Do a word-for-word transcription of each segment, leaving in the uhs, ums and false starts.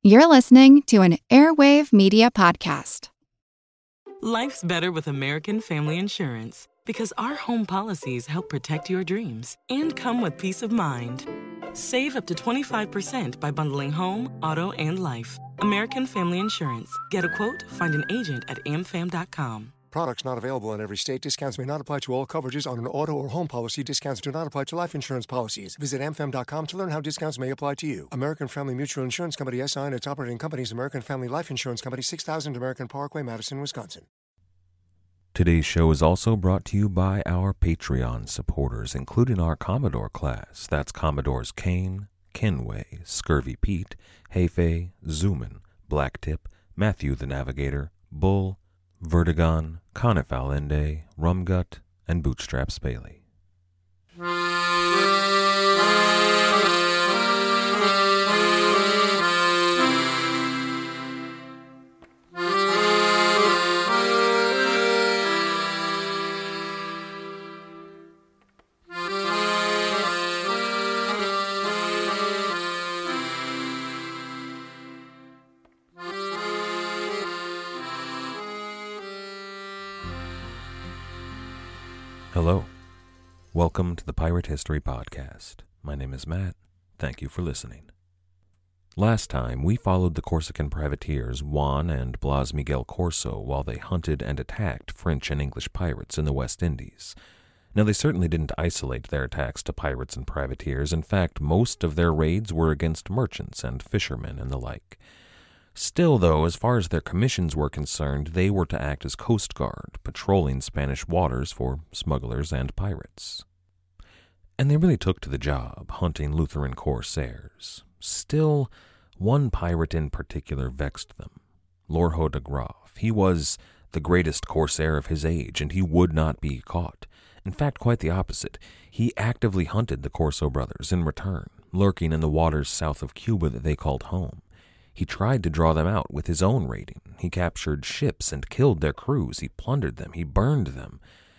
You're listening to an Airwave Media Podcast. Life's better with American Family Insurance because our home policies help protect your dreams and come with peace of mind. Save up to twenty-five percent by bundling home, auto, and life. American Family Insurance. Get a quote, find an agent at a m fam dot com. Products not available in every state. Discounts may not apply to all coverages on an auto or home policy. Discounts do not apply to life insurance policies. Visit a m fam dot com to learn how discounts may apply to you. American Family Mutual Insurance Company, S I and its operating companies, American Family Life Insurance Company, six thousand American Parkway, Madison, Wisconsin. Today's show is also brought to you by our Patreon supporters, including our Commodore class. That's Commodores Kane, Kenway, Scurvy Pete, Hefe, Zoomin, Blacktip, Matthew the Navigator, Bull, Vertigon, Conifal Ende, Rumgut, and Bootstraps Bailey. Hello. Welcome to the Pirate History Podcast. My name is Matt. Thank you for listening. Last time, we followed the Corsican privateers Juan and Blas Miguel Corso while they hunted and attacked French and English pirates in the West Indies. Now, they certainly didn't isolate their attacks to pirates and privateers. In fact, most of their raids were against merchants and fishermen and the like. Still, though, as far as their commissions were concerned, they were to act as Coast Guard, patrolling Spanish waters for smugglers and pirates. And they really took to the job, hunting Lutheran corsairs. Still, one pirate in particular vexed them, Lorho de Graaf. He was the greatest corsair of his age, and he would not be caught. In fact, quite the opposite. He actively hunted the Corso brothers in return, lurking in the waters south of Cuba that they called home. He tried to draw them out with his own raiding. He captured ships and killed their crews. He plundered them. He burned them.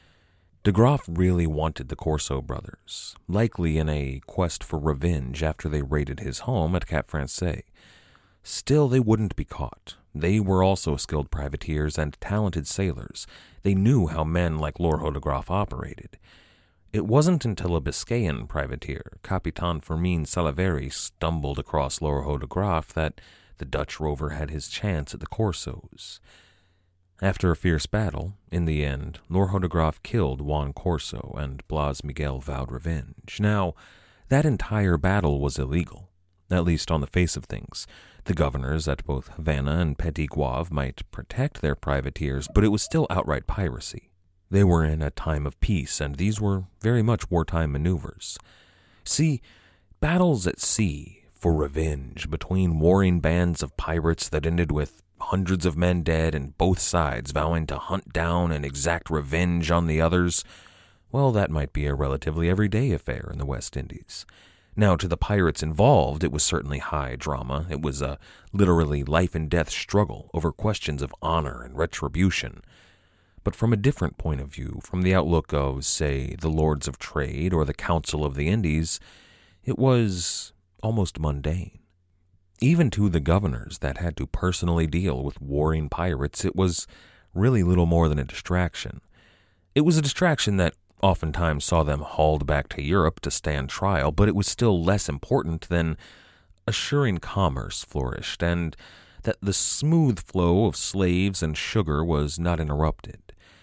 De Graaf really wanted the Corso brothers, likely in a quest for revenge after they raided his home at Cap Francais. Still, they wouldn't be caught. They were also skilled privateers and talented sailors. They knew how men like Lorho de Graaf operated. It wasn't until a Biscayan privateer, Capitan Fermin Salaveri, stumbled across Lorho de Graaf that the Dutch rover had his chance at the Corsos. After a fierce battle, in the end, Lorho de Graaf killed Juan Corso, and Blas Miguel vowed revenge. Now, that entire battle was illegal, at least on the face of things. The governors at both Havana and Petit Guave might protect their privateers, but it was still outright piracy. They were in a time of peace, and these were very much wartime maneuvers. See, battles at sea for revenge between warring bands of pirates that ended with hundreds of men dead and both sides vowing to hunt down and exact revenge on the others, well, that might be a relatively everyday affair in the West Indies. Now, to the pirates involved, it was certainly high drama. It was a literally life-and-death struggle over questions of honor and retribution. But from a different point of view, from the outlook of, say, the Lords of Trade or the Council of the Indies, it was almost mundane. Even to the governors that had to personally deal with warring pirates, it was really little more than a distraction. It was a distraction that oftentimes saw them hauled back to Europe to stand trial, but it was still less important than assuring commerce flourished and that the smooth flow of slaves and sugar was not interrupted.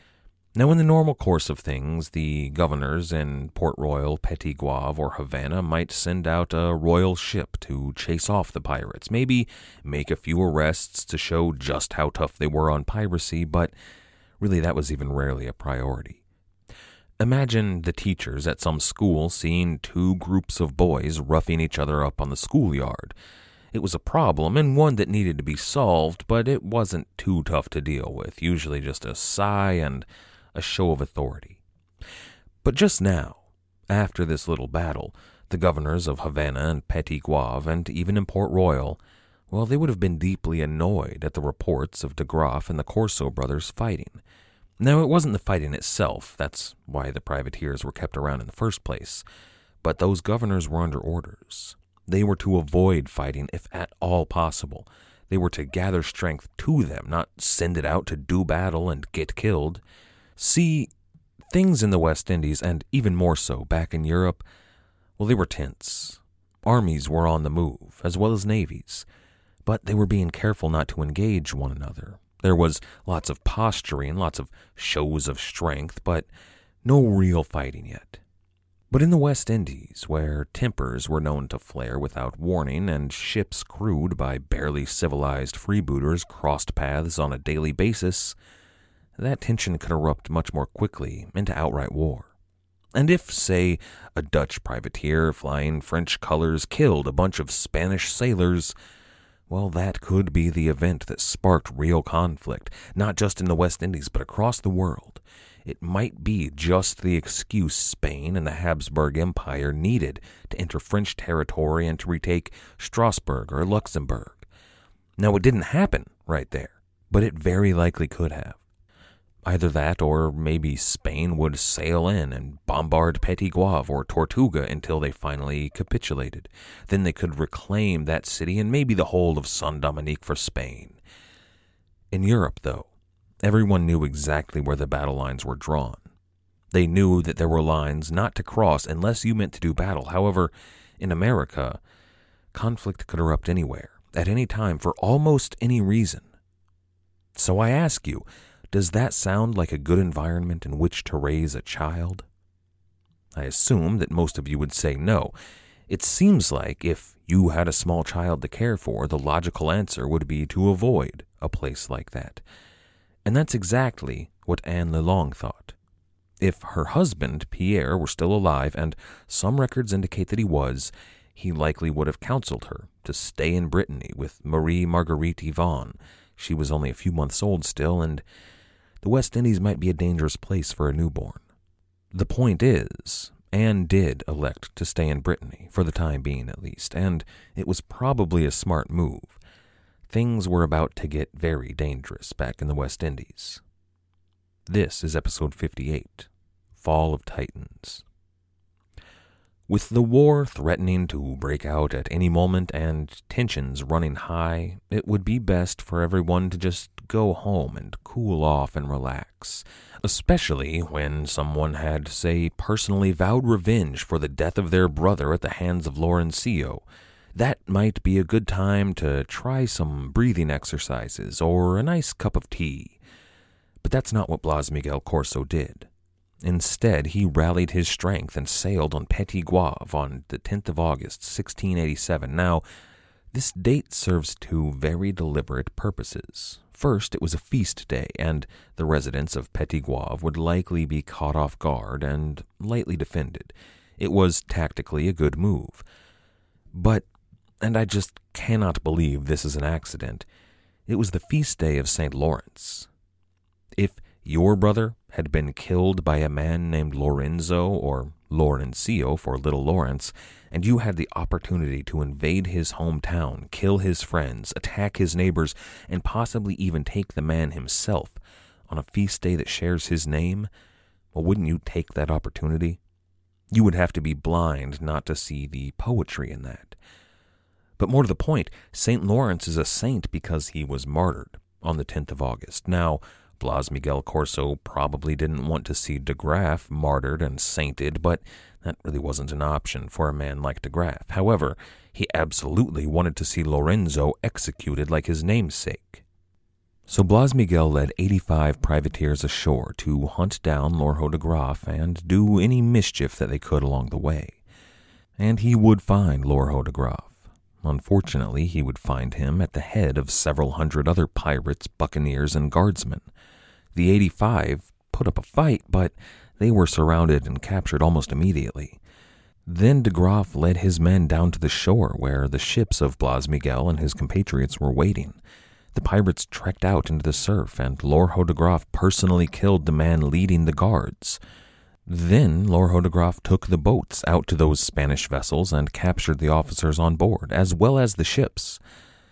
Now, in the normal course of things, the governors in Port Royal, Petit Guave, or Havana might send out a royal ship to chase off the pirates, maybe make a few arrests to show just how tough they were on piracy, but really that was even rarely a priority. Imagine the teachers at some school seeing two groups of boys roughing each other up on the schoolyard. It was a problem, and one that needed to be solved, but it wasn't too tough to deal with, usually just a sigh and a show of authority. But just now, after this little battle, the governors of Havana and Petit Guave, and even in Port Royal, well, they would have been deeply annoyed at the reports of de Graaf and the Corso brothers fighting. Now, it wasn't the fighting itself, that's why the privateers were kept around in the first place, but those governors were under orders. They were to avoid fighting if at all possible. They were to gather strength to them, not send it out to do battle and get killed. See, things in the West Indies, and even more so back in Europe, well, they were tense. Armies were on the move, as well as navies, but they were being careful not to engage one another. There was lots of posturing, lots of shows of strength, but no real fighting yet. But in the West Indies, where tempers were known to flare without warning and ships crewed by barely civilized freebooters crossed paths on a daily basis, that tension could erupt much more quickly into outright war. And if, say, a Dutch privateer flying French colors killed a bunch of Spanish sailors, well, that could be the event that sparked real conflict, not just in the West Indies, but across the world. It might be just the excuse Spain and the Habsburg Empire needed to enter French territory and to retake Strasbourg or Luxembourg. Now, it didn't happen right there, but it very likely could have. Either that, or maybe Spain would sail in and bombard Petit Goave or Tortuga until they finally capitulated. Then they could reclaim that city and maybe the whole of Saint-Dominique for Spain. In Europe, though, everyone knew exactly where the battle lines were drawn. They knew that there were lines not to cross unless you meant to do battle. However, in America, conflict could erupt anywhere, at any time, for almost any reason. So I ask you, does that sound like a good environment in which to raise a child? I assume that most of you would say no. It seems like if you had a small child to care for, the logical answer would be to avoid a place like that. And that's exactly what Anne Lelong thought. If her husband, Pierre, were still alive, and some records indicate that he was, he likely would have counseled her to stay in Brittany with Marie Marguerite Yvonne. She was only a few months old still, and the West Indies might be a dangerous place for a newborn. The point is, Anne did elect to stay in Brittany, for the time being at least, and it was probably a smart move. Things were about to get very dangerous back in the West Indies. This is episode fifty-eight, Fall of Titans. With the war threatening to break out at any moment and tensions running high, it would be best for everyone to just go home and cool off and relax, especially when someone had, say, personally vowed revenge for the death of their brother at the hands of Laurencio. That might be a good time to try some breathing exercises or a nice cup of tea. But that's not what Blas Miguel Corso did. Instead, he rallied his strength and sailed on Petit Goave on the tenth of August, sixteen eighty-seven. Now, this date serves two very deliberate purposes. First, it was a feast day, and the residents of Petit Goave would likely be caught off guard and lightly defended. It was tactically a good move. But, and I just cannot believe this is an accident, it was the feast day of Saint Lawrence. If your brother had been killed by a man named Lorenzo, or Laurencio for Little Lawrence, and you had the opportunity to invade his hometown, kill his friends, attack his neighbors, and possibly even take the man himself on a feast day that shares his name, well, wouldn't you take that opportunity? You would have to be blind not to see the poetry in that. But more to the point, Saint Lawrence is a saint because he was martyred on the tenth of August. Now, Blas Miguel Corso probably didn't want to see de Graaf martyred and sainted, but that really wasn't an option for a man like de Graaf. However, he absolutely wanted to see Lorenzo executed like his namesake. So Blas Miguel led eighty-five privateers ashore to hunt down Lorho de Graaf and do any mischief that they could along the way. And he would find Lorho de Graaf. Unfortunately, he would find him at the head of several hundred other pirates, buccaneers, and guardsmen. The eighty-five put up a fight, but they were surrounded and captured almost immediately. Then de Graaf led his men down to the shore where the ships of Blas Miguel and his compatriots were waiting. The pirates trekked out into the surf, and Lorho de Graaf personally killed the man leading the guards. Then Lorho de Graaf took the boats out to those Spanish vessels and captured the officers on board, as well as the ships.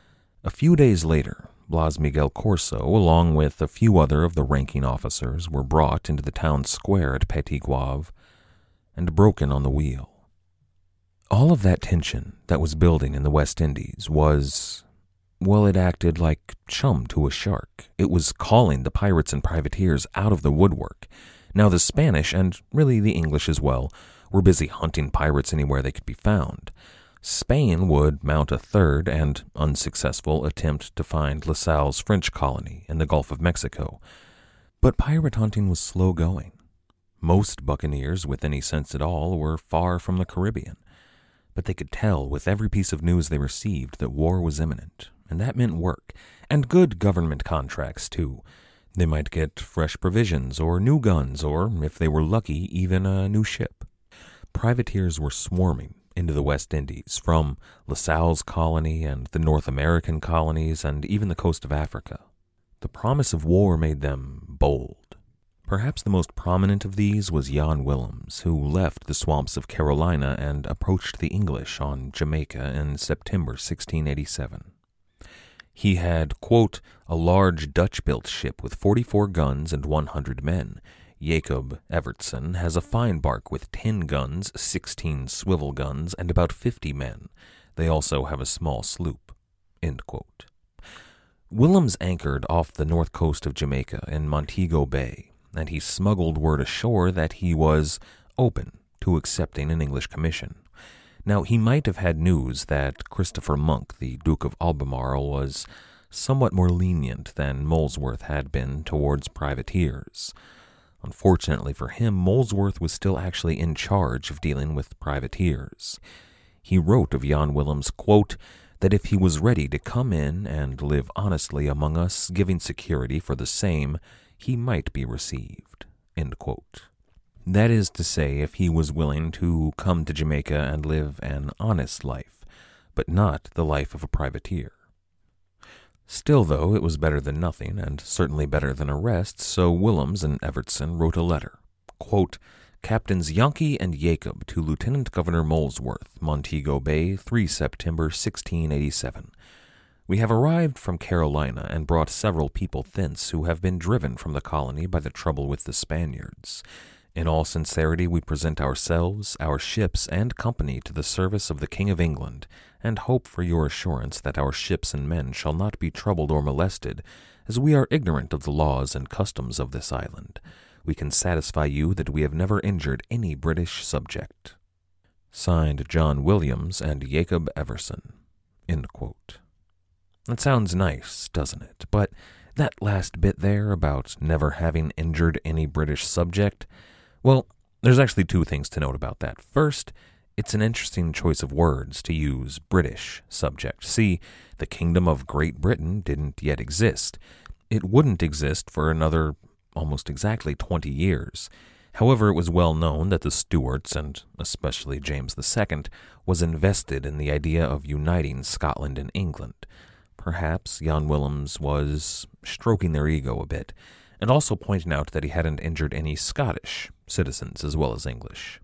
A few days later, Blas Miguel Corso, along with a few other of the ranking officers, were brought into the town square at Petit Goave and broken on the wheel. All of that tension that was building in the West Indies was, well, it acted like chum to a shark. It was calling the pirates and privateers out of the woodwork. Now the Spanish, and really the English as well, were busy hunting pirates anywhere they could be found. Spain would mount a third and unsuccessful attempt to find La Salle's French colony in the Gulf of Mexico. But pirate hunting was slow going. Most buccaneers, with any sense at all, were far from the Caribbean. But they could tell with every piece of news they received that war was imminent, and that meant work, and good government contracts, too. They might get fresh provisions, or new guns, or, if they were lucky, even a new ship. Privateers were swarming into the West Indies, from La Salle's colony and the North American colonies, and even the coast of Africa. The promise of war made them bold. Perhaps the most prominent of these was Jan Willems, who left the swamps of Carolina and approached the English on Jamaica in September sixteen eighty-seven. He had, quote, a large Dutch-built ship with forty-four guns and one hundred men. Jacob Evertsen has a fine bark with ten guns, sixteen swivel guns, and about fifty men. They also have a small sloop, end quote. Willems anchored off the north coast of Jamaica in Montego Bay, and he smuggled word ashore that he was open to accepting an English commission. Now, he might have had news that Christopher Monk, the Duke of Albemarle, was somewhat more lenient than Molesworth had been towards privateers. Unfortunately for him, Molesworth was still actually in charge of dealing with privateers. He wrote of Jan Willems, quote, that if he was ready to come in and live honestly among us, giving security for the same, he might be received, end quote. That is to say, if he was willing to come to Jamaica and live an honest life, but not the life of a privateer. Still, though, it was better than nothing, and certainly better than arrest, so Willems and Evertsen wrote a letter, quote, Captains Yankee and Jacob to Lieutenant Governor Molesworth, Montego Bay, the third of September, sixteen eighty-seven. We have arrived from Carolina and brought several people thence who have been driven from the colony by the trouble with the Spaniards. In all sincerity we present ourselves, our ships, and company to the service of the King of England, and hope for your assurance that our ships and men shall not be troubled or molested, as we are ignorant of the laws and customs of this island. We can satisfy you that we have never injured any British subject. Signed John Williams and Jacob Everson. End quote. That sounds nice, doesn't it? But that last bit there about never having injured any British subject, well, there's actually two things to note about that. First, it's an interesting choice of words to use British subject. See, the Kingdom of Great Britain didn't yet exist. It wouldn't exist for another almost exactly twenty years. However, it was well known that the Stuarts, and especially James the Second, was invested in the idea of uniting Scotland and England. Perhaps Jan Willems was stroking their ego a bit, and also pointing out that he hadn't injured any Scottish citizens as well as English.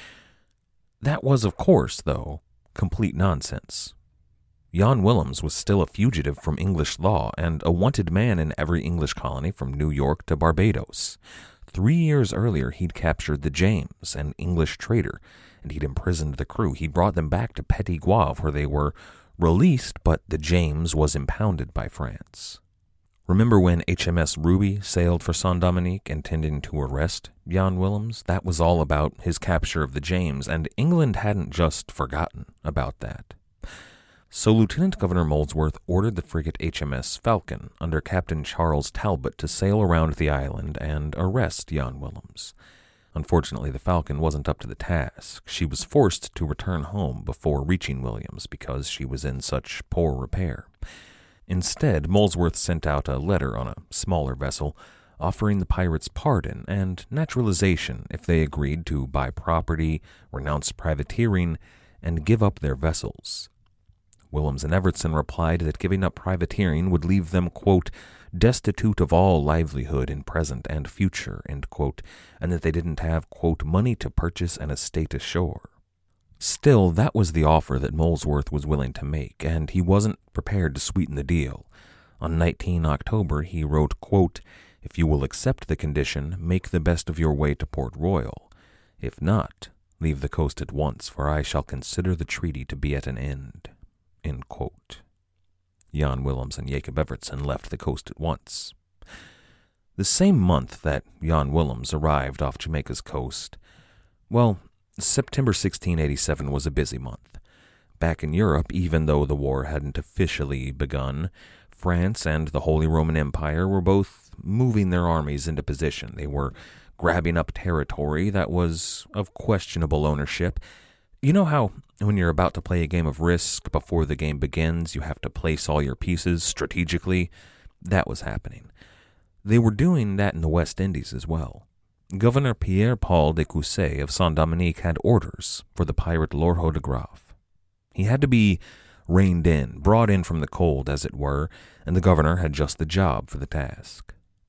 That was, of course, though, complete nonsense. Jan Willems was still a fugitive from English law and a wanted man in every English colony from New York to Barbados. Three years earlier, he'd captured the James, an English trader, and he'd imprisoned the crew. He brought them back to Petit Goave, where they were released, but the James was impounded by France. Remember when H M S Ruby sailed for Saint-Dominique intending to arrest Jan Willems? That was all about his capture of the James, and England hadn't just forgotten about that. So Lieutenant Governor Molesworth ordered the frigate H M S Falcon under Captain Charles Talbot to sail around the island and arrest Jan Willems. Unfortunately, the Falcon wasn't up to the task. She was forced to return home before reaching Williams because she was in such poor repair. Instead, Molesworth sent out a letter on a smaller vessel offering the pirates pardon and naturalization if they agreed to buy property, renounce privateering, and give up their vessels. Willems and Evertsen replied that giving up privateering would leave them, quote, destitute of all livelihood in present and future, end quote, and that they didn't have, quote, money to purchase an estate ashore. Still, that was the offer that Molesworth was willing to make, and he wasn't prepared to sweeten the deal. On the nineteenth of October, he wrote, quote, if you will accept the condition, make the best of your way to Port Royal. If not, Leave the coast at once, for I shall consider the treaty to be at an end." End quote. Jan Willems and Jacob Evertsen left the coast at once. The same month that Jan Willems arrived off Jamaica's coast, well, September sixteen eighty-seven was a busy month. Back in Europe, even though the war hadn't officially begun, France and the Holy Roman Empire were both moving their armies into position. They were grabbing up territory that was of questionable ownership. You know how when you're about to play a game of Risk, before the game begins, you have to place all your pieces strategically? That was happening. They were doing that in the West Indies as well. Governor Pierre-Paul de Cousset of Saint-Dominique had orders for the pirate Lorho de Graaf. He had to be reined in, brought in from the cold, as it were, and the governor had just the job for the task.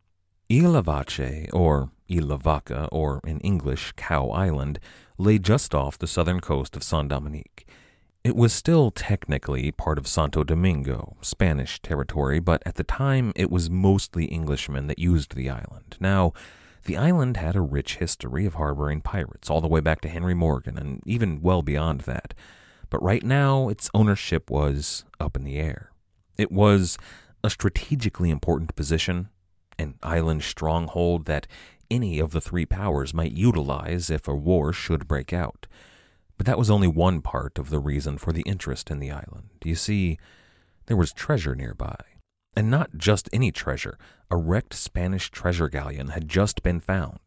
Ile Lavache, or Ile Lavaca, or in English, Cow Island, lay just off the southern coast of Saint-Dominique. It was still technically part of Santo Domingo, Spanish territory, but at the time it was mostly Englishmen that used the island. Now, the island had a rich history of harboring pirates, all the way back to Henry Morgan, and even well beyond that. But right now, its ownership was up in the air. It was a strategically important position, an island stronghold that any of the three powers might utilize if a war should break out. But that was only one part of the reason for the interest in the island. You see, there was treasure nearby. And not just any treasure. A wrecked Spanish treasure galleon had just been found.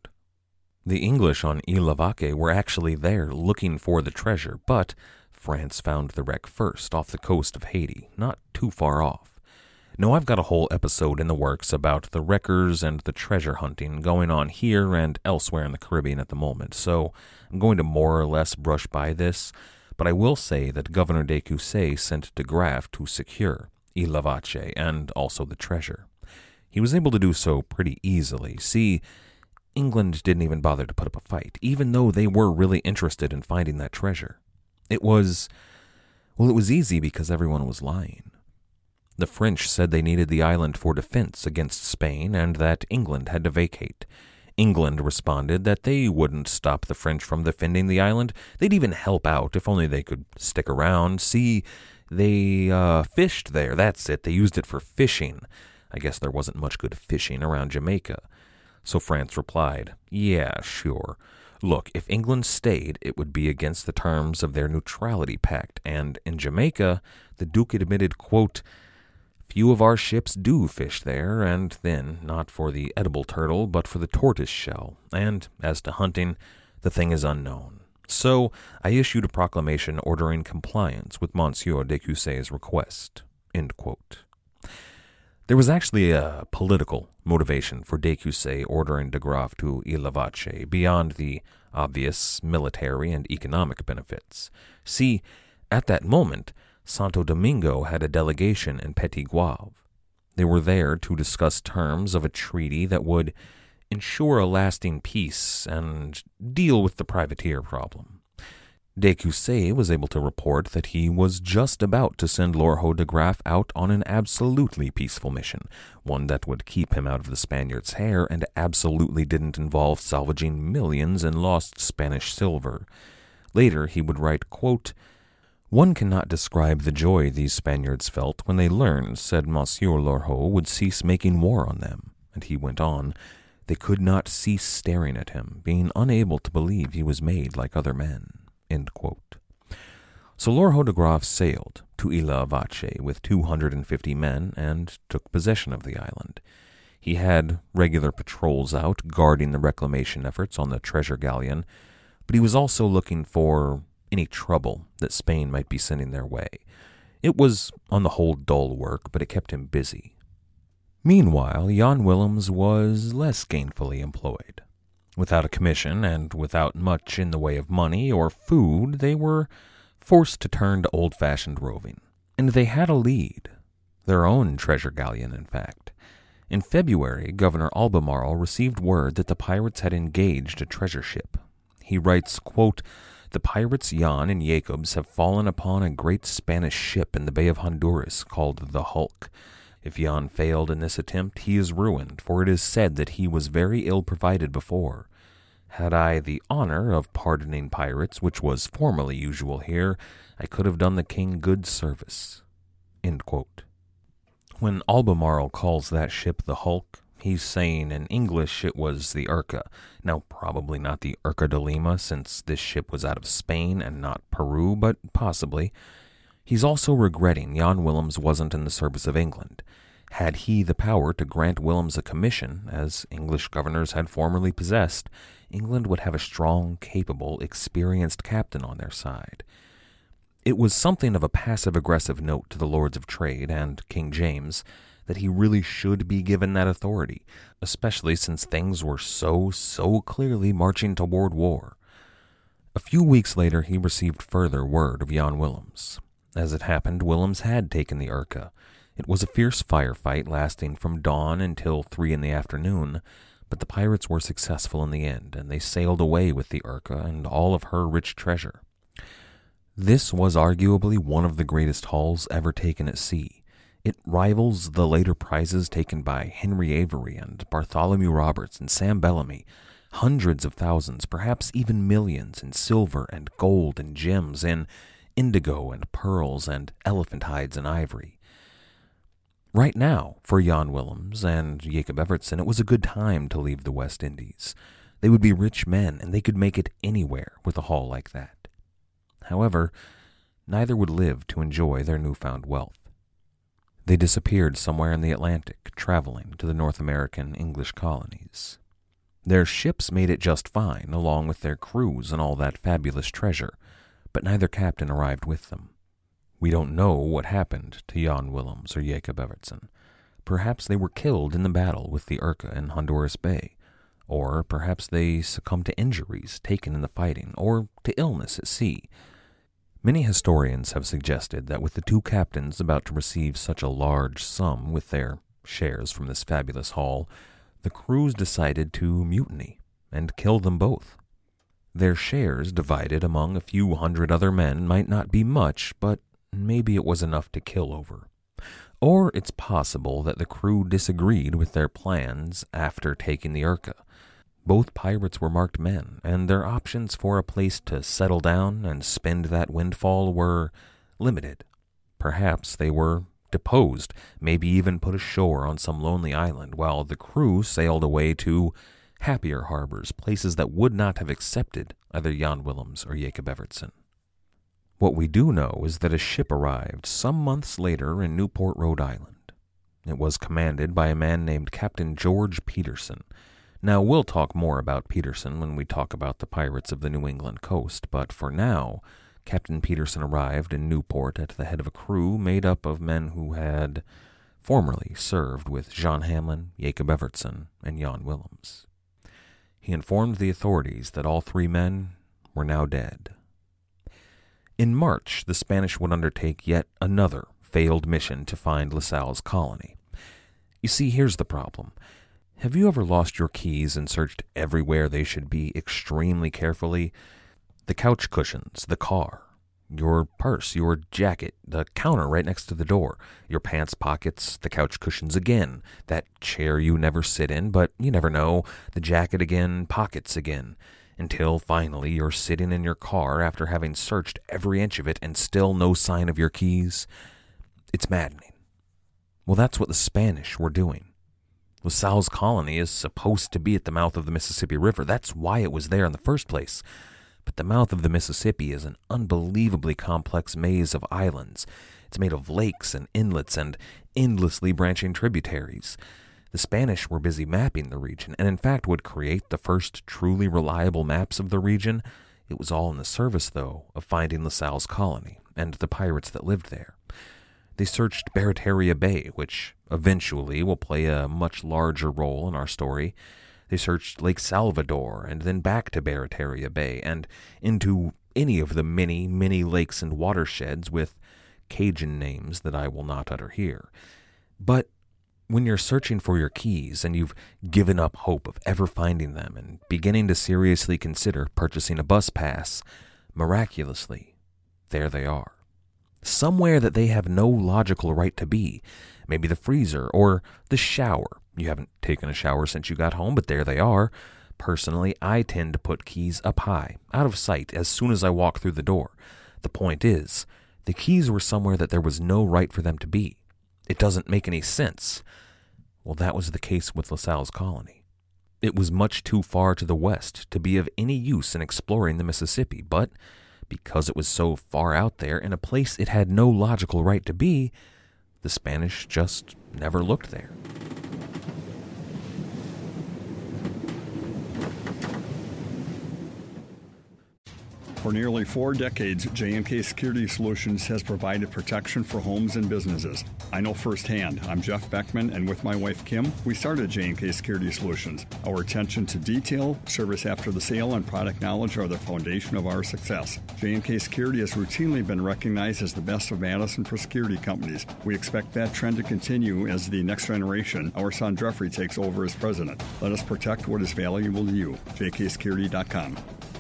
The English on Ile Lavaque were actually there looking for the treasure, but France found the wreck first off the coast of Haiti, not too far off. Now, I've got a whole episode in the works about the wreckers and the treasure hunting going on here and elsewhere in the Caribbean at the moment, so I'm going to more or less brush by this, but I will say that Governor de Cousset sent de Graaf to secure Ile Lavache and also the treasure. He was able to do so pretty easily. See, England didn't even bother to put up a fight, even though they were really interested in finding that treasure. It was, well, it was easy because everyone was lying. The French said they needed the island for defense against Spain and that England had to vacate. England responded that they wouldn't stop the French from defending the island. They'd even help out if only they could stick around. See, they uh, fished there. That's it. They used it for fishing. I guess there wasn't much good fishing around Jamaica. So France replied, yeah, sure. Look, if England stayed, it would be against the terms of their neutrality pact. And in Jamaica, the Duke admitted, quote, few of our ships do fish there, and then not for the edible turtle, but for the tortoise shell. And as to hunting, the thing is unknown. So I issued a proclamation ordering compliance with Monsieur de Cousset's request. End quote. There was actually a political motivation for de Cousset ordering de Graaf to Ile Lavache beyond the obvious military and economic benefits. See, at that moment, Santo Domingo had a delegation in Petit Goave. They were there to discuss terms of a treaty that would ensure a lasting peace and deal with the privateer problem. De Cousset was able to report that he was just about to send Lorho de Graaf out on an absolutely peaceful mission, one that would keep him out of the Spaniards' hair and absolutely didn't involve salvaging millions in lost Spanish silver. Later he would write, quote, one cannot describe the joy these Spaniards felt when they learned, said Monsieur Lorho would cease making war on them. And he went on, they could not cease staring at him, being unable to believe he was made like other men. End quote. So Lorho de Graaf sailed to Ile Lavache with two hundred fifty men and took possession of the island. He had regular patrols out guarding the reclamation efforts on the treasure galleon, but he was also looking for any trouble that Spain might be sending their way. It was, on the whole, dull work, but it kept him busy. Meanwhile, Jan Willems was less gainfully employed. Without a commission and without much in the way of money or food, they were forced to turn to old-fashioned roving. And they had a lead. Their own treasure galleon, in fact. In February, Governor Albemarle received word that the pirates had engaged a treasure ship. He writes, quote, the pirates Jan and Jacobs have fallen upon a great Spanish ship in the Bay of Honduras called the Hulk. If Jan failed in this attempt, he is ruined, for it is said that he was very ill provided before. Had I the honor of pardoning pirates, which was formerly usual here, I could have done the king good service." End quote. When Albemarle calls that ship the Hulk, he's saying in English it was the Urca. Now, probably not the Urca de Lima, since this ship was out of Spain and not Peru, but possibly. He's also regretting Jan Willems wasn't in the service of England. Had he the power to grant Willems a commission, as English governors had formerly possessed, England would have a strong, capable, experienced captain on their side. It was something of a passive-aggressive note to the Lords of Trade and King James that he really should be given that authority, especially since things were so, so clearly marching toward war. A few weeks later, he received further word of Jan Willems. As it happened, Willems had taken the Urca. It was a fierce firefight lasting from dawn until three in the afternoon, but the pirates were successful in the end, and they sailed away with the Urca and all of her rich treasure. This was arguably one of the greatest hauls ever taken at sea. It rivals the later prizes taken by Henry Avery and Bartholomew Roberts and Sam Bellamy, hundreds of thousands, perhaps even millions, in silver and gold and gems, in indigo and pearls and elephant hides and ivory. Right now, for Jan Willems and Jacob Evertsen, it was a good time to leave the West Indies. They would be rich men, and they could make it anywhere with a haul like that. However, neither would live to enjoy their newfound wealth. They disappeared somewhere in the Atlantic, traveling to the North American English colonies. Their ships made it just fine, along with their crews and all that fabulous treasure, but neither captain arrived with them. We don't know what happened to Jan Willems or Jacob Evertsen. Perhaps they were killed in the battle with the Urca in Honduras Bay, or perhaps they succumbed to injuries taken in the fighting, or to illness at sea. Many historians have suggested that with the two captains about to receive such a large sum with their shares from this fabulous haul, the crews decided to mutiny and kill them both. Their shares divided among a few hundred other men might not be much, but maybe it was enough to kill over. Or it's possible that the crew disagreed with their plans after taking the Urca. Both pirates were marked men, and their options for a place to settle down and spend that windfall were limited. Perhaps they were deposed, maybe even put ashore on some lonely island, while the crew sailed away to happier harbors, places that would not have accepted either Jan Willems or Jacob Evertsen. What we do know is that a ship arrived some months later in Newport, Rhode Island. It was commanded by a man named Captain George Peterson. Now, we'll talk more about Peterson when we talk about the pirates of the New England coast, but for now, Captain Peterson arrived in Newport at the head of a crew made up of men who had formerly served with John Hamlin, Jacob Evertsen, and Jan Willems. He informed the authorities that all three men were now dead. In March, the Spanish would undertake yet another failed mission to find La Salle's colony. You see, here's the problem. Have you ever lost your keys and searched everywhere they should be extremely carefully? The couch cushions, the car, your purse, your jacket, the counter right next to the door, your pants pockets, the couch cushions again, that chair you never sit in, but you never know, the jacket again, pockets again, until finally you're sitting in your car after having searched every inch of it and still no sign of your keys. It's maddening. Well, that's what the Spanish were doing. La Salle's colony is supposed to be at the mouth of the Mississippi River. That's why it was there in the first place. But the mouth of the Mississippi is an unbelievably complex maze of islands. It's made of lakes and inlets and endlessly branching tributaries. The Spanish were busy mapping the region, and in fact would create the first truly reliable maps of the region. It was all in the service, though, of finding La Salle's colony and the pirates that lived there. They searched Barataria Bay, which eventually will play a much larger role in our story. They searched Lake Salvador, and then back to Barataria Bay, and into any of the many, many lakes and watersheds with Cajun names that I will not utter here. But when you're searching for your keys and you've given up hope of ever finding them and beginning to seriously consider purchasing a bus pass, miraculously, there they are. Somewhere that they have no logical right to be. Maybe the freezer or the shower. You haven't taken a shower since you got home, but there they are. Personally, I tend to put keys up high, out of sight, as soon as I walk through the door. The point is, the keys were somewhere that there was no right for them to be. It doesn't make any sense. Well, that was the case with LaSalle's colony. It was much too far to the west to be of any use in exploring the Mississippi, but because it was so far out there in a place it had no logical right to be, the Spanish just never looked there. For nearly four decades, J and K Security Solutions has provided protection for homes and businesses. I know firsthand. I'm Jeff Beckman, and with my wife Kim, we started J and K Security Solutions. Our attention to detail, service after the sale, and product knowledge are the foundation of our success. J and K Security has routinely been recognized as the best of Madison for security companies. We expect that trend to continue as the next generation, our son Jeffrey, takes over as president. Let us protect what is valuable to you. J K security dot com.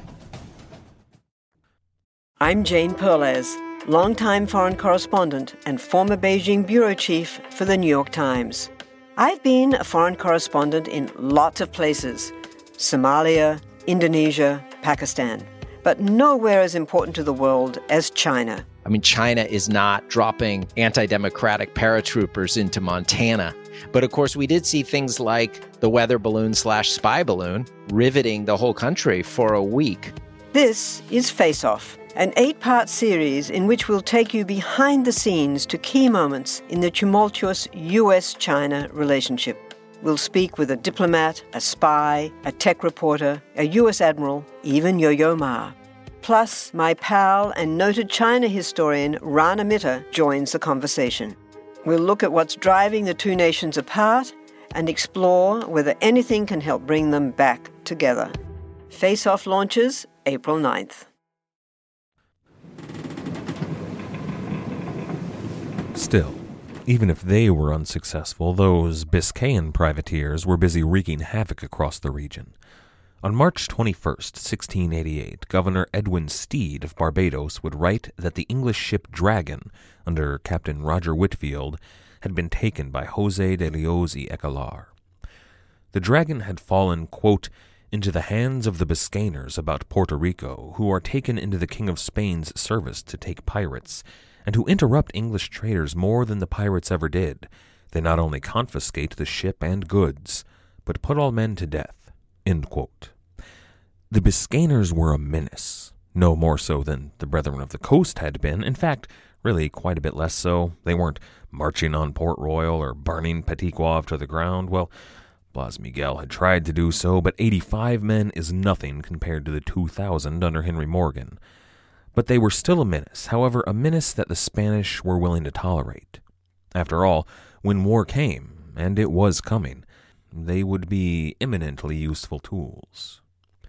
I'm Jane Perlez, longtime foreign correspondent and former Beijing bureau chief for the New York Times. I've been a foreign correspondent in lots of places: Somalia, Indonesia, Pakistan, but nowhere as important to the world as China. I mean, China is not dropping anti-democratic paratroopers into Montana. But of course, we did see things like the weather balloon slash spy balloon riveting the whole country for a week. This is Face Off, an eight-part series in which we'll take you behind the scenes to key moments in the tumultuous U S China relationship. We'll speak with a diplomat, a spy, a tech reporter, a U S admiral, even Yo-Yo Ma. Plus, my pal and noted China historian Rana Mitter joins the conversation. We'll look at what's driving the two nations apart and explore whether anything can help bring them back together. Face Off launches April ninth. Still, even if they were unsuccessful, those Biscayan privateers were busy wreaking havoc across the region. On March twenty-first, sixteen eighty-eight, Governor Edwin Steed of Barbados would write that the English ship Dragon, under Captain Roger Whitfield, had been taken by Jose de Leos y Ecalar. The Dragon had fallen, quote, into the hands of the Biscayers about Puerto Rico, who are taken into the King of Spain's service to take pirates, and who interrupt English traders more than the pirates ever did. They not only confiscate the ship and goods, but put all men to death. End quote. The Biscayers were a menace, no more so than the Brethren of the Coast had been. In fact, really quite a bit less so. They weren't marching on Port Royal or burning Petit Goave to the ground. Well, Blas Miguel had tried to do so, but eighty-five men is nothing compared to the two thousand under Henry Morgan. But they were still a menace, however, a menace that the Spanish were willing to tolerate. After all, when war came, and it was coming, they would be eminently useful tools.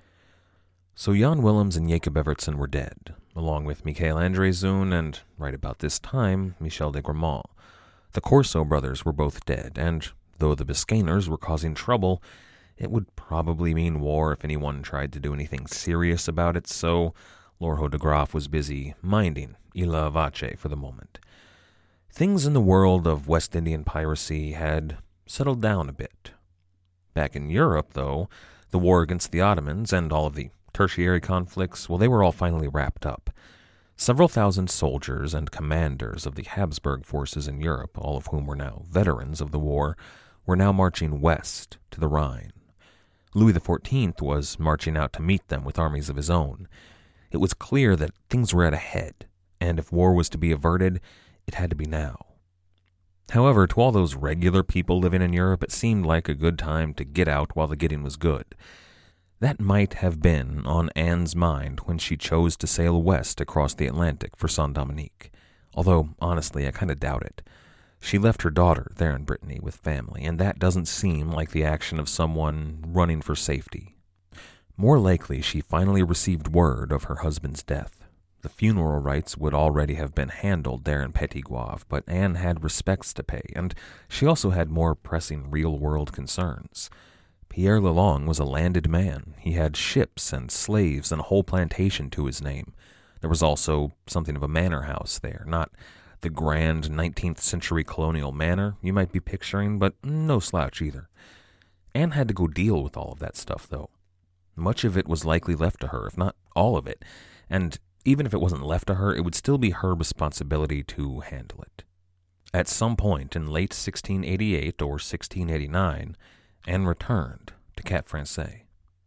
So Jan Willems and Jacob Evertsen were dead, along with Michael Andrezun and, right about this time, Michel de Gramont. The Corso brothers were both dead, and though the Biscayers were causing trouble, it would probably mean war if anyone tried to do anything serious about it, so Lorho de Graaf was busy minding Isla Vache for the moment. Things in the world of West Indian piracy had settled down a bit. Back in Europe, though, the war against the Ottomans and all of the tertiary conflicts, well, they were all finally wrapped up. Several thousand soldiers and commanders of the Habsburg forces in Europe, all of whom were now veterans of the war, were now marching west to the Rhine. Louis the Fourteenth was marching out to meet them with armies of his own. It was clear that things were at a head, and if war was to be averted, it had to be now. However, to all those regular people living in Europe, it seemed like a good time to get out while the getting was good. That might have been on Anne's mind when she chose to sail west across the Atlantic for Saint-Dominique, although, honestly, I kind of doubt it. She left her daughter there in Brittany with family, and that doesn't seem like the action of someone running for safety. More likely, she finally received word of her husband's death. The funeral rites would already have been handled there in Petit Goave, but Anne had respects to pay, and she also had more pressing real-world concerns. Pierre Lalonde was a landed man. He had ships and slaves and a whole plantation to his name. There was also something of a manor house there, not the grand nineteenth century colonial manor you might be picturing, but no slouch either. Anne had to go deal with all of that stuff, though. Much of it was likely left to her, if not all of it, and even if it wasn't left to her, it would still be her responsibility to handle it. At some point in late sixteen eighty-eight or sixteen eighty-nine, Anne returned to Cap Français.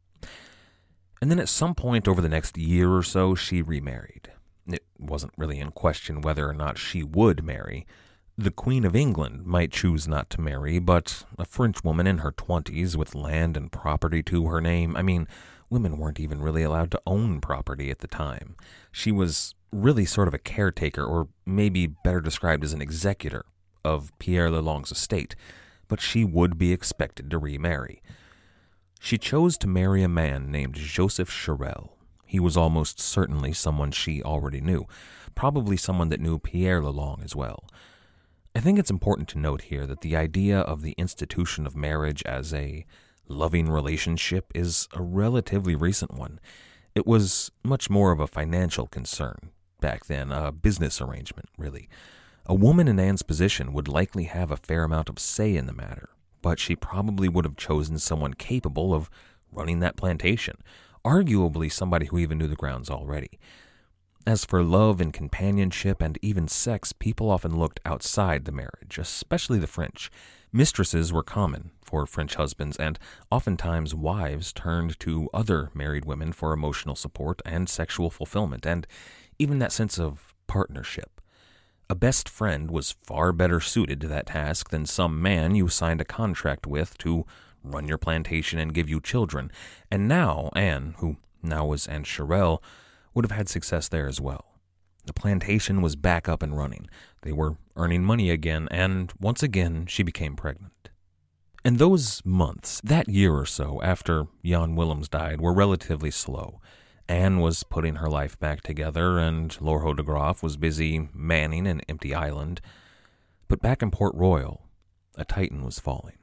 And then at some point over the next year or so, she remarried. It wasn't really in question whether or not she would marry. The Queen of England might choose not to marry, but a French woman in her twenties with land and property to her name, I mean, women weren't even really allowed to own property at the time. She was really sort of a caretaker, or maybe better described as an executor, of Pierre Lelong's estate, but she would be expected to remarry. She chose to marry a man named Joseph Cherel. He was almost certainly someone she already knew, probably someone that knew Pierre Lelong as well. I think it's important to note here that the idea of the institution of marriage as a loving relationship is a relatively recent one. It was much more of a financial concern back then, a business arrangement, really. A woman in Anne's position would likely have a fair amount of say in the matter, but she probably would have chosen someone capable of running that plantation, arguably somebody who even knew the grounds already. As for love and companionship and even sex, people often looked outside the marriage, especially the French. Mistresses were common for French husbands, and oftentimes wives turned to other married women for emotional support and sexual fulfillment, and even that sense of partnership. A best friend was far better suited to that task than some man you signed a contract with to run your plantation and give you children. And now Anne, who now was Anne Cherel, would have had success there as well. The plantation was back up and running. They were earning money again, and once again she became pregnant. And those months, that year or so after Jan Willems died, were relatively slow. Anne was putting her life back together, and Lorho de Graaf was busy manning an empty island. But back in Port Royal, a titan was falling.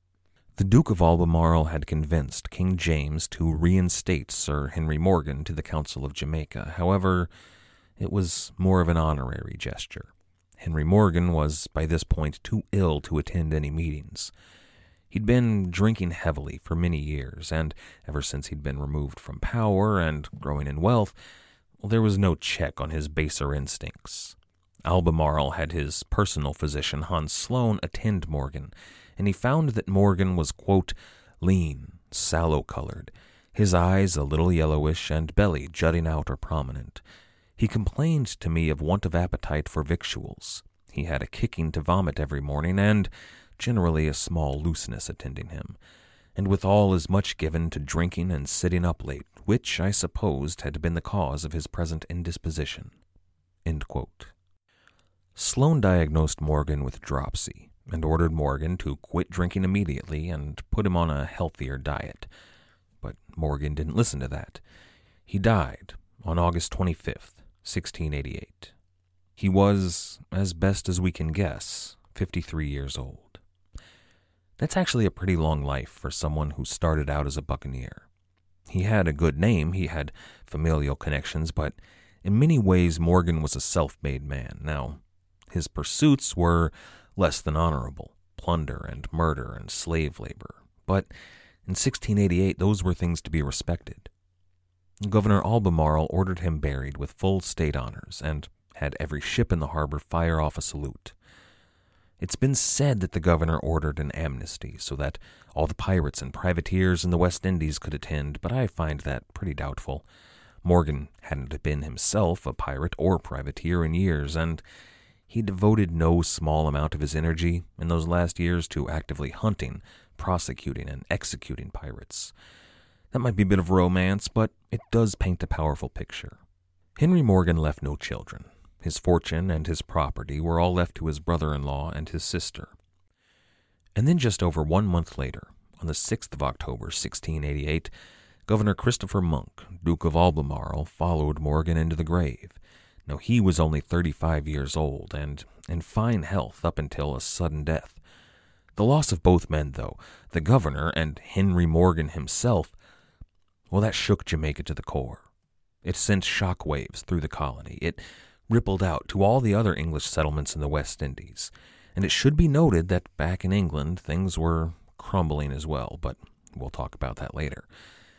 The Duke of Albemarle had convinced King James to reinstate Sir Henry Morgan to the Council of Jamaica. However, it was more of an honorary gesture. Henry Morgan was, by this point, too ill to attend any meetings. He'd been drinking heavily for many years, and ever since he'd been removed from power and growing in wealth, well, there was no check on his baser instincts. Albemarle had his personal physician, Hans Sloane, attend Morgan, and he found that Morgan was, quote, lean, sallow-colored, his eyes a little yellowish and belly jutting out or prominent. He complained to me of want of appetite for victuals. He had a kicking to vomit every morning, and generally a small looseness attending him, and withal as much given to drinking and sitting up late, which I supposed had been the cause of his present indisposition. End quote. Sloane diagnosed Morgan with dropsy, and ordered Morgan to quit drinking immediately and put him on a healthier diet. But Morgan didn't listen to that. He died on August twenty-fifth, sixteen eighty-eight. He was, as best as we can guess, fifty-three years old. That's actually a pretty long life for someone who started out as a buccaneer. He had a good name, he had familial connections, but in many ways Morgan was a self-made man. Now, his pursuits were less than honorable, plunder and murder and slave labor. But in sixteen eighty-eight, those were things to be respected. Governor Albemarle ordered him buried with full state honors and had every ship in the harbor fire off a salute. It's been said that the governor ordered an amnesty so that all the pirates and privateers in the West Indies could attend, but I find that pretty doubtful. Morgan hadn't been himself a pirate or privateer in years, and he devoted no small amount of his energy in those last years to actively hunting, prosecuting, and executing pirates. That might be a bit of romance, but it does paint a powerful picture. Henry Morgan left no children. His fortune and his property were all left to his brother-in-law and his sister. And then just over one month later, on the sixth of October, sixteen eighty-eight, Governor Christopher Monk, Duke of Albemarle, followed Morgan into the grave. Now, he was only thirty-five years old and in fine health up until a sudden death. The loss of both men, though, the governor and Henry Morgan himself, well, that shook Jamaica to the core. It sent shock waves through the colony. It rippled out to all the other English settlements in the West Indies. And it should be noted that back in England, things were crumbling as well, but we'll talk about that later.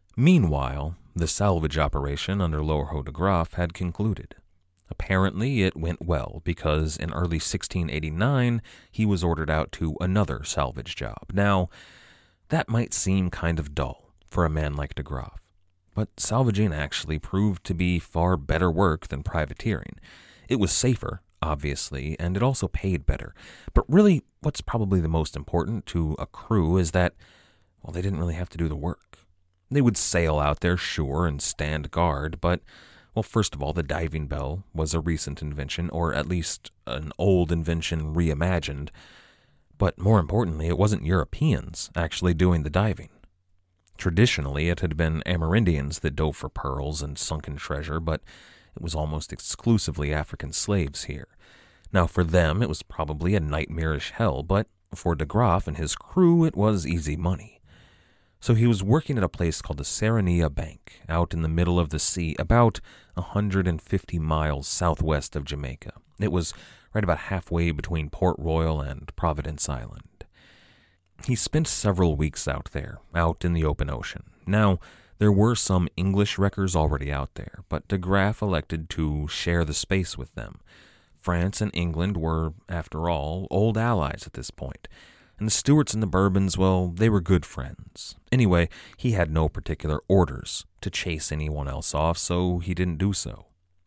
Meanwhile, the salvage operation under Lorho de Graaf had concluded. Apparently, it went well because in early sixteen eighty-nine, he was ordered out to another salvage job. Now, that might seem kind of dull for a man like de Graaf, but salvaging actually proved to be far better work than privateering. It was safer, obviously, and it also paid better. But really, what's probably the most important to a crew is that, well, they didn't really have to do the work. They would sail out there, sure, and stand guard, but, well, first of all, the diving bell was a recent invention, or at least an old invention reimagined. But more importantly, it wasn't Europeans actually doing the diving. Traditionally, it had been Amerindians that dove for pearls and sunken treasure, but it was almost exclusively African slaves here. Now, for them, it was probably a nightmarish hell, but for de Graaf and his crew, it was easy money. So he was working at a place called the Serrania Bank, out in the middle of the sea, about one hundred fifty miles southwest of Jamaica. It was right about halfway between Port Royal and Providence Island. He spent several weeks out there, out in the open ocean. Now, there were some English wreckers already out there, but de Graaf elected to share the space with them. France and England were, after all, old allies at this point. And the Stuarts and the Bourbons, well, they were good friends. Anyway, he had no particular orders to chase anyone else off, so he didn't do so.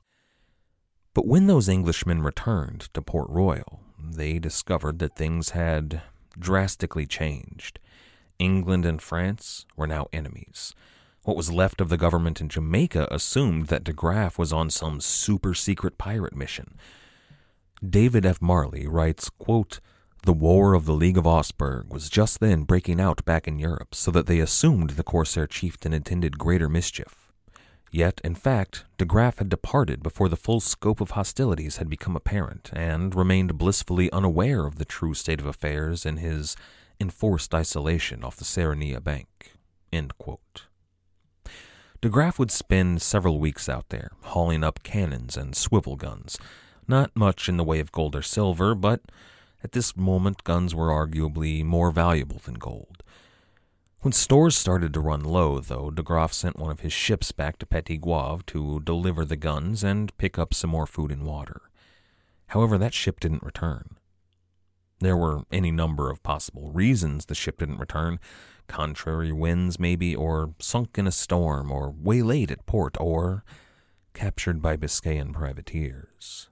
But when those Englishmen returned to Port Royal, they discovered that things had drastically changed. England and France were now enemies. What was left of the government in Jamaica assumed that de Graaf was on some super-secret pirate mission. David F. Marley writes, quote, "The War of the League of Augsburg was just then breaking out back in Europe, so that they assumed the Corsair chieftain intended greater mischief. Yet, in fact, de Graaf had departed before the full scope of hostilities had become apparent, and remained blissfully unaware of the true state of affairs in his enforced isolation off the Serrania Bank." End quote. De Graaf would spend several weeks out there, hauling up cannons and swivel guns. Not much in the way of gold or silver, but at this moment, guns were arguably more valuable than gold. When stores started to run low, though, de Graaf sent one of his ships back to Petit Goave to deliver the guns and pick up some more food and water. However, that ship didn't return. There were any number of possible reasons the ship didn't return. Contrary winds, maybe, or sunk in a storm, or waylaid at port, or captured by Biscayan privateers.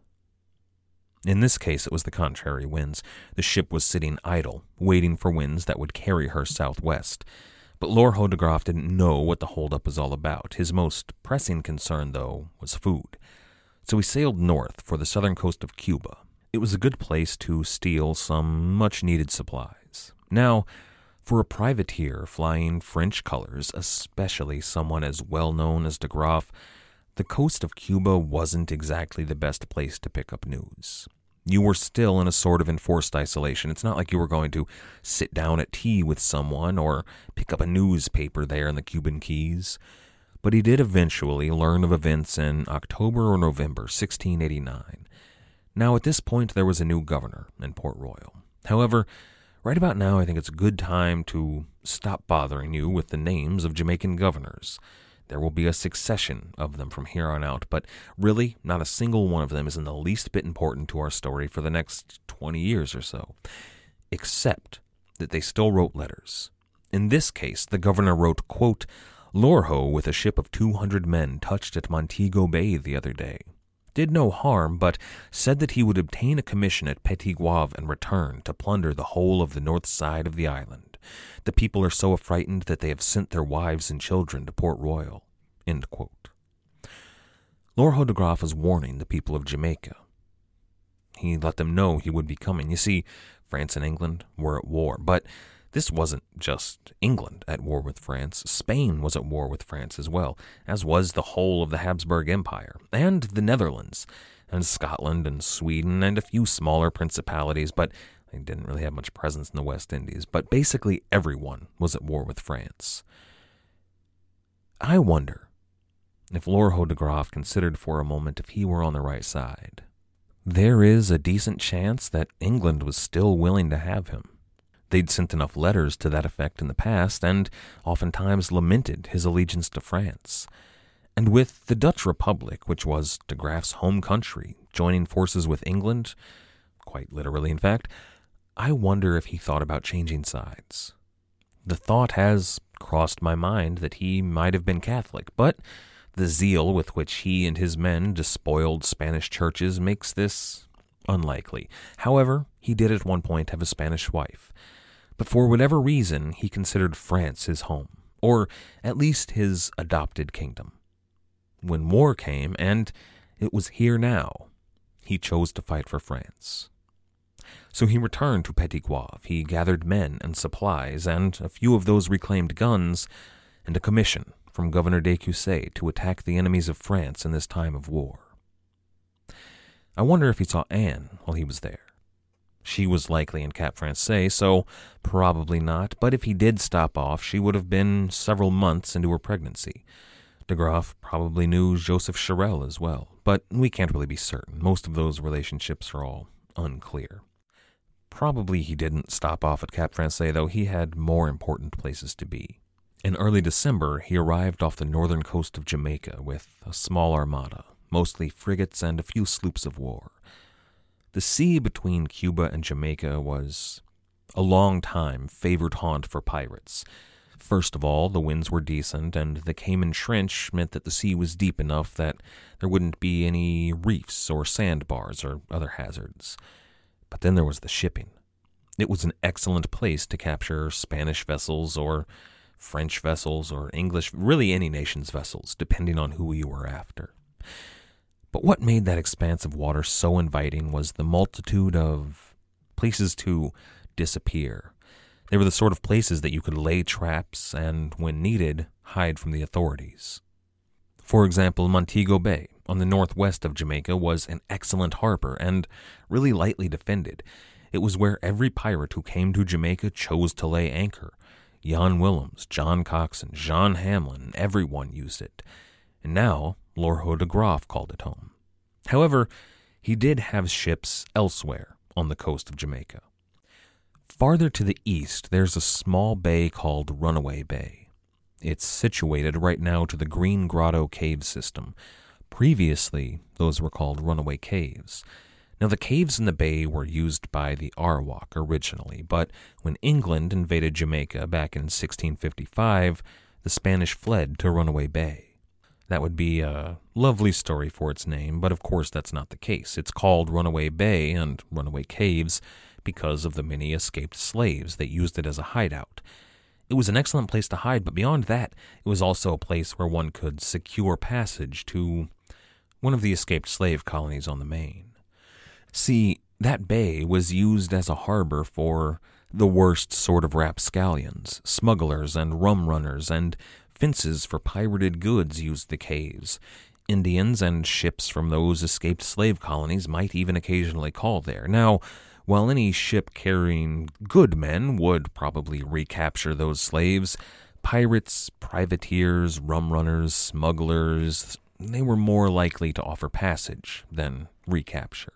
In this case, it was the contrary winds. The ship was sitting idle, waiting for winds that would carry her southwest. But Lorho de Graaf didn't know what the holdup was all about. His most pressing concern, though, was food. So he sailed north for the southern coast of Cuba. It was a good place to steal some much-needed supplies. Now, for a privateer flying French colors, especially someone as well-known as de Graaf, the coast of Cuba wasn't exactly the best place to pick up news. You were still in a sort of enforced isolation. It's not like you were going to sit down at tea with someone or pick up a newspaper there in the Cuban Keys. But he did eventually learn of events in October or November sixteen eighty-nine. Now, at this point, there was a new governor in Port Royal. However, right about now, I think it's a good time to stop bothering you with the names of Jamaican governors. There will be a succession of them from here on out, but really, not a single one of them is in the least bit important to our story for the next twenty years or so, except that they still wrote letters. In this case, the governor wrote, quote, "Lorho with a ship of two hundred men touched at Montego Bay the other day. Did no harm, but said that he would obtain a commission at Petit Goave and return to plunder the whole of the north side of the island. The people are so affrighted that they have sent their wives and children to Port Royal." End quote. Lorho de Graaf was warning the people of Jamaica. He let them know he would be coming. You see, France and England were at war, but this wasn't just England at war with France. Spain was at war with France as well, as was the whole of the Habsburg Empire, and the Netherlands, and Scotland and Sweden, and a few smaller principalities, but they didn't really have much presence in the West Indies. But basically everyone was at war with France. I wonder if Lorho de Graaf considered for a moment if he were on the right side. There is a decent chance that England was still willing to have him. They'd sent enough letters to that effect in the past, and oftentimes lamented his allegiance to France. And with the Dutch Republic, which was de Graaf's home country, joining forces with England, quite literally in fact, I wonder if he thought about changing sides. The thought has crossed my mind that he might have been Catholic, but the zeal with which he and his men despoiled Spanish churches makes this unlikely. However, he did at one point have a Spanish wife, but for whatever reason, he considered France his home, or at least his adopted kingdom. When war came, and it was here now, he chose to fight for France. So he returned to Petit Goâve. He gathered men and supplies, and a few of those reclaimed guns, and a commission from Governor de Cussy to attack the enemies of France in this time of war. I wonder if he saw Anne while he was there. She was likely in Cap Français, so probably not, but if he did stop off, she would have been several months into her pregnancy. De Graaf probably knew Joseph Charel as well, but we can't really be certain. Most of those relationships are all unclear. Probably he didn't stop off at Cap Français, though he had more important places to be. In early December, he arrived off the northern coast of Jamaica with a small armada, mostly frigates and a few sloops of war. The sea between Cuba and Jamaica was a long time favored haunt for pirates. First of all, the winds were decent, and the Cayman Trench meant that the sea was deep enough that there wouldn't be any reefs or sandbars or other hazards. But then there was the shipping. It was an excellent place to capture Spanish vessels or French vessels or English, really any nation's vessels, depending on who you were after. But what made that expanse of water so inviting was the multitude of places to disappear. They were the sort of places that you could lay traps and, when needed, hide from the authorities. For example, Montego Bay, on the northwest of Jamaica, was an excellent harbor and really lightly defended. It was where every pirate who came to Jamaica chose to lay anchor. Jan Willems, John Coxon, John Hamlin, everyone used it. And now, Lorho de Graaf called it home. However, he did have ships elsewhere on the coast of Jamaica. Farther to the east, there's a small bay called Runaway Bay. It's situated right now to the Green Grotto cave system. Previously, those were called Runaway Caves. Now, the caves in the bay were used by the Arawak originally, but when England invaded Jamaica back in sixteen fifty-five, the Spanish fled to Runaway Bay. That would be a lovely story for its name, but of course that's not the case. It's called Runaway Bay and Runaway Caves because of the many escaped slaves that used it as a hideout. It was an excellent place to hide, but beyond that, it was also a place where one could secure passage to one of the escaped slave colonies on the Main. See, that bay was used as a harbor for the worst sort of rapscallions, smugglers and rum runners, and fences for pirated goods used the caves. Indians and ships from those escaped slave colonies might even occasionally call there. Now, while any ship carrying good men would probably recapture those slaves, pirates, privateers, rum runners, smugglers, they were more likely to offer passage than recapture.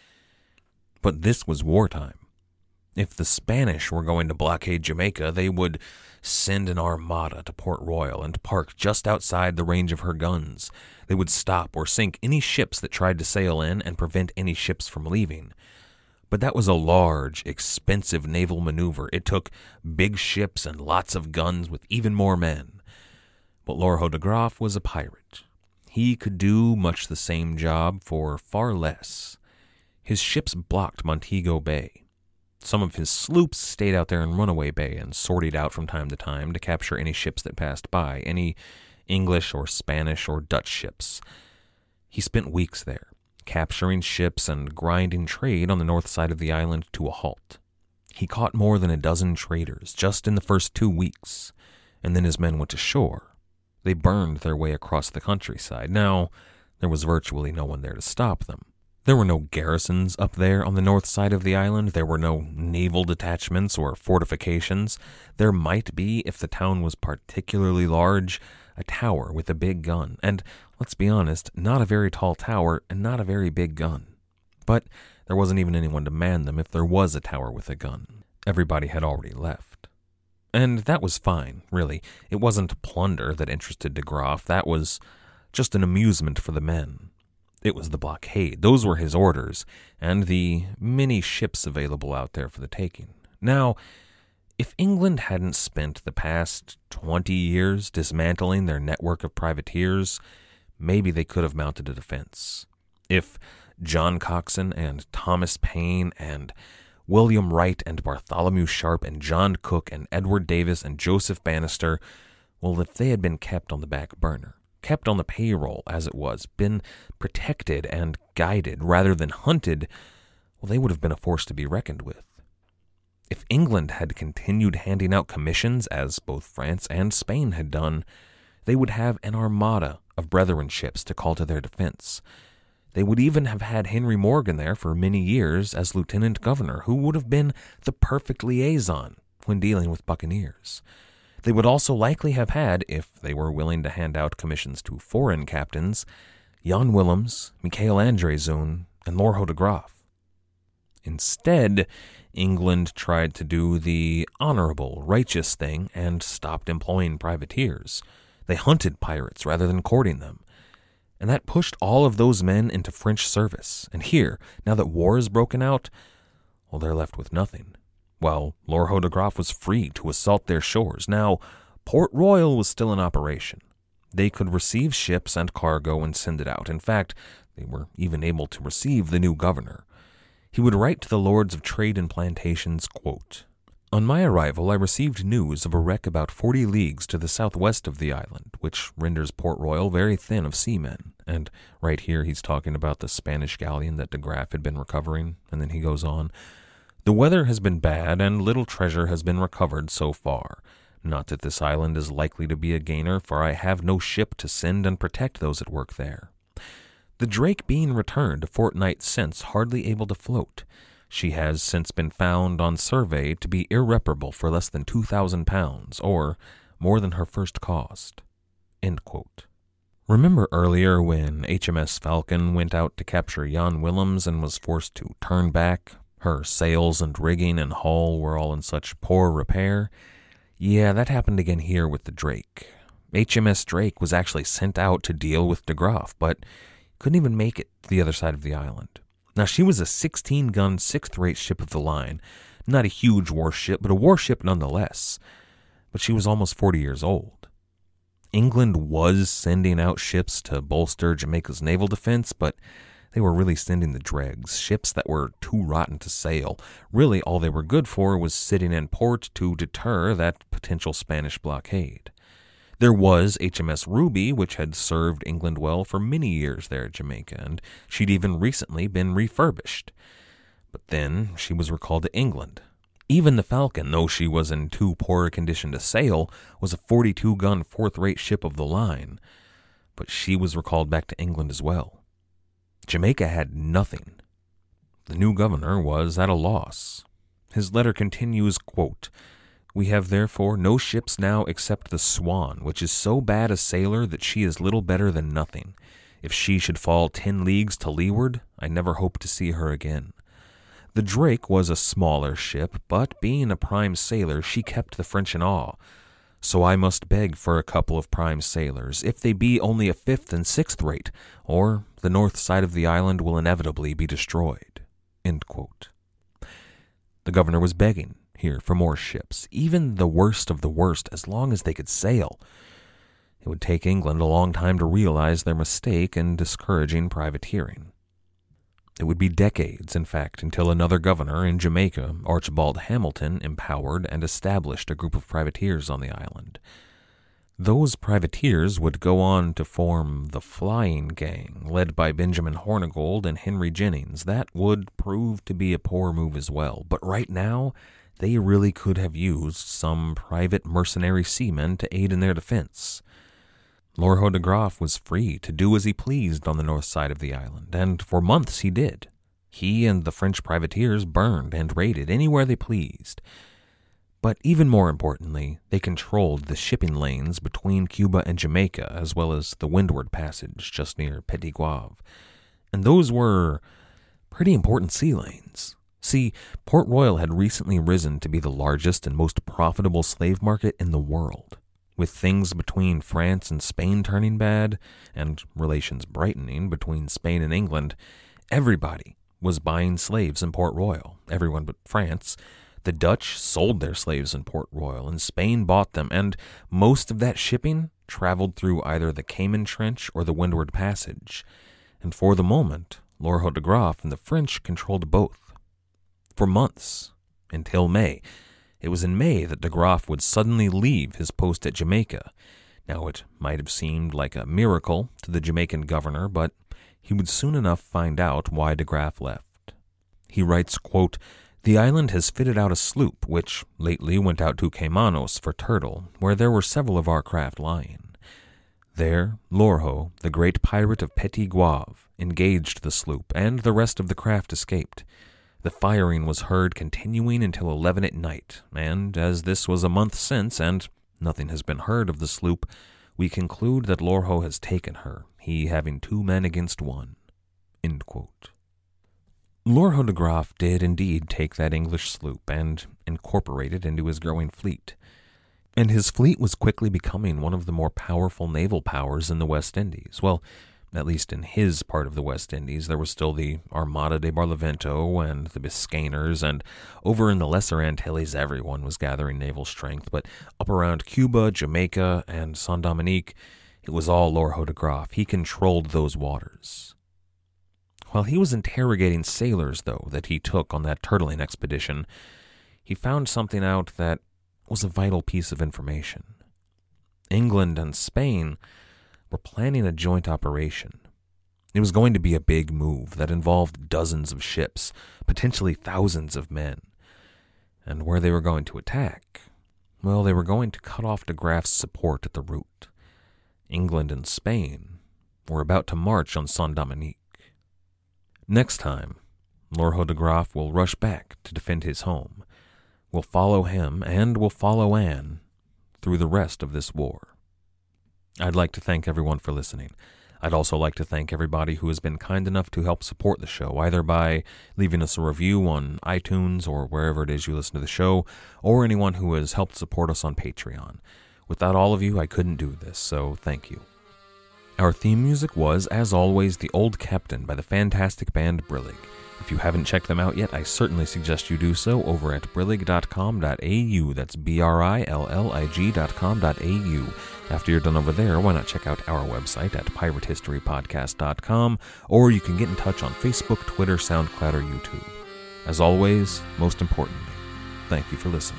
But this was wartime. If the Spanish were going to blockade Jamaica, they would send an armada to Port Royal and park just outside the range of her guns. They would stop or sink any ships that tried to sail in and prevent any ships from leaving. But that was a large, expensive naval maneuver. It took big ships and lots of guns with even more men. But Lorho de Graaf was a pirate. He could do much the same job for far less. His ships blocked Montego Bay. Some of his sloops stayed out there in Runaway Bay and sortied out from time to time to capture any ships that passed by, any English or Spanish or Dutch ships. He spent weeks there, capturing ships and grinding trade on the north side of the island to a halt. He caught more than a dozen traders just in the first two weeks, and then his men went ashore. They burned their way across the countryside. Now, there was virtually no one there to stop them. There were no garrisons up there on the north side of the island. There were no naval detachments or fortifications. There might be, if the town was particularly large, a tower with a big gun. And, let's be honest, not a very tall tower and not a very big gun. But there wasn't even anyone to man them if there was a tower with a gun. Everybody had already left. And that was fine, really. It wasn't plunder that interested de Graaf. That was just an amusement for the men. It was the blockade. Those were his orders, and the many ships available out there for the taking. Now, if England hadn't spent the past twenty years dismantling their network of privateers, maybe they could have mounted a defense. If John Coxon and Thomas Paine and William Wright and Bartholomew Sharp and John Cook and Edward Davis and Joseph Bannister, well, if they had been kept on the back burner, kept on the payroll as it was, been protected and guided rather than hunted, well, they would have been a force to be reckoned with. If England had continued handing out commissions, as both France and Spain had done, they would have an armada of brethren ships to call to their defense. They would even have had Henry Morgan there for many years as lieutenant governor, who would have been the perfect liaison when dealing with buccaneers. They would also likely have had, if they were willing to hand out commissions to foreign captains, Jan Willems, Michael André-Zoon, and Lorho de Graaf. Instead, England tried to do the honorable, righteous thing and stopped employing privateers. They hunted pirates rather than courting them. And that pushed all of those men into French service. And here, now that war is broken out, well, they're left with nothing. While Lorho de Graaf was free to assault their shores. Now, Port Royal was still in operation. They could receive ships and cargo and send it out. In fact, they were even able to receive the new governor. He would write to the lords of trade and plantations, quote, "On my arrival, I received news of a wreck about forty leagues to the southwest of the island, which renders Port Royal very thin of seamen." And right here he's talking about the Spanish galleon that de Graaf had been recovering, and then he goes on, "The weather has been bad, and little treasure has been recovered so far. Not that this island is likely to be a gainer, for I have no ship to send and protect those at work there. The Drake being returned a fortnight since, hardly able to float. She has since been found on survey to be irreparable for less than two thousand pounds, or more than her first cost." End quote. Remember earlier when H M S Falcon went out to capture Jan Willems and was forced to turn back? Her sails and rigging and hull were all in such poor repair. Yeah, that happened again here with the Drake. H M S Drake was actually sent out to deal with de Graaf, but couldn't even make it to the other side of the island. Now, she was a sixteen-gun, sixth-rate ship of the line. Not a huge warship, but a warship nonetheless. But she was almost forty years old. England was sending out ships to bolster Jamaica's naval defense, but they were really sending the dregs, ships that were too rotten to sail. Really, all they were good for was sitting in port to deter that potential Spanish blockade. There was H M S Ruby, which had served England well for many years there at Jamaica, and she'd even recently been refurbished. But then she was recalled to England. Even the Falcon, though she was in too poor a condition to sail, was a forty-two-gun fourth-rate ship of the line. But she was recalled back to England as well. Jamaica had nothing. The new governor was at a loss. His letter continues, quote, "We have therefore no ships now except the Swan, which is so bad a sailor that she is little better than nothing. If she should fall ten leagues to leeward, I never hope to see her again. The Drake was a smaller ship, but being a prime sailor, she kept the French in awe. So I must beg for a couple of prime sailors, if they be only a fifth and sixth rate, or the north side of the island will inevitably be destroyed." End quote. The governor was begging here for more ships, even the worst of the worst, as long as they could sail. It would take England a long time to realize their mistake in discouraging privateering. It would be decades, in fact, until another governor in Jamaica, Archibald Hamilton, empowered and established a group of privateers on the island. Those privateers would go on to form the Flying Gang, led by Benjamin Hornigold and Henry Jennings. That would prove to be a poor move as well, but right now, they really could have used some private mercenary seamen to aid in their defense. Lorho de Graaf was free to do as he pleased on the north side of the island, and for months he did. He and the French privateers burned and raided anywhere they pleased. But even more importantly, they controlled the shipping lanes between Cuba and Jamaica, as well as the Windward Passage just near Petit Goave. And those were pretty important sea lanes. See, Port Royal had recently risen to be the largest and most profitable slave market in the world. With things between France and Spain turning bad, and relations brightening between Spain and England, everybody was buying slaves in Port Royal, everyone but France. The Dutch sold their slaves in Port Royal, and Spain bought them, and most of that shipping traveled through either the Cayman Trench or the Windward Passage. And for the moment, Lorho de Graaf and the French controlled both. For months, until May. It was in May that de Graaf would suddenly leave his post at Jamaica. Now, it might have seemed like a miracle to the Jamaican governor, but he would soon enough find out why de Graaf left. He writes, quote, "The island has fitted out a sloop, which lately went out to Caymanos for turtle, where there were several of our craft lying. There, Lorho, the great pirate of Petit Goave, engaged the sloop, and the rest of the craft escaped. The firing was heard continuing until eleven at night, and as this was a month since, and nothing has been heard of the sloop, we conclude that Lorho has taken her, he having two men against one." End quote. Lorho de Graaf did indeed take that English sloop and incorporate it into his growing fleet. And his fleet was quickly becoming one of the more powerful naval powers in the West Indies. Well, at least in his part of the West Indies, there was still the Armada de Barlovento and the Biscayers, and over in the Lesser Antilles everyone was gathering naval strength, but up around Cuba, Jamaica, and Saint Dominique, it was all Lorho de Graaf. He controlled those waters. While he was interrogating sailors, though, that he took on that turtling expedition, he found something out that was a vital piece of information. England and Spain were planning a joint operation. It was going to be a big move that involved dozens of ships, potentially thousands of men. And where they were going to attack? Well, they were going to cut off de Graaf's support at the root. England and Spain were about to march on Saint Dominique. Next time, Lorho de Graaf will rush back to defend his home. We'll follow him, and we'll follow Anne, through the rest of this war. I'd like to thank everyone for listening. I'd also like to thank everybody who has been kind enough to help support the show, either by leaving us a review on iTunes or wherever it is you listen to the show, or anyone who has helped support us on Patreon. Without all of you, I couldn't do this, so thank you. Our theme music was, as always, The Old Captain by the fantastic band Brillig. If you haven't checked them out yet, I certainly suggest you do so over at brillig dot com dot a u. That's B R I L L I G dot com dot a u. After you're done over there, why not check out our website at pirate history podcast dot com, or you can get in touch on Facebook, Twitter, SoundCloud, or YouTube. As always, most importantly, thank you for listening.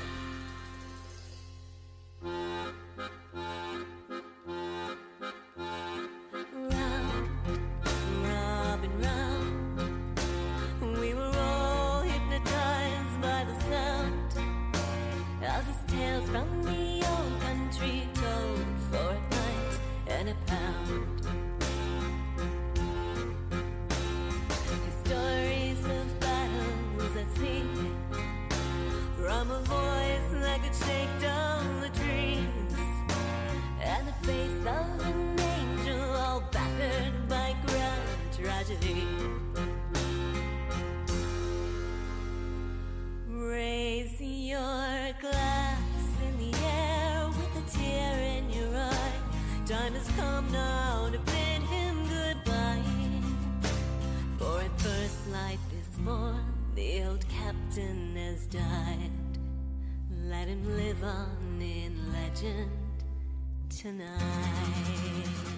Raise your glass in the air with a tear in your eye. Time has come now to bid him goodbye. For at first light this morn, the old captain has died. Let him live on in legend tonight.